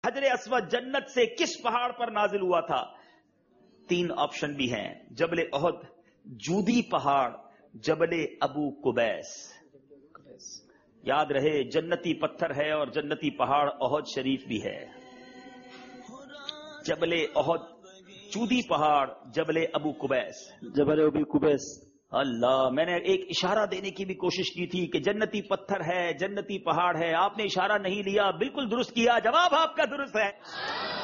हजरे Aswad जन्नत से किस पहाड़ पर नाजिल हुआ था? 3 ऑप्शन भी हैं, जबले ओहद, जूदी पहाड़, जबले अबू कुबैस। याद रहे, जन्नती पत्थर है और जन्नती पहाड़ ओहद शरीफ भी है। जबले ओहद, जूदी पहाड़, जबले अबू कुबैस। जबल अबू कुबैस। अल्लाह, मैंने एक इशारा देने की भी कोशिश की थी कि जन्नती पत्थर है, जन्नती पहाड़ है, आपने इशारा नहीं लिया, बिल्कुल दुरुस्त किया, जवाब आपका दुरुस्त है।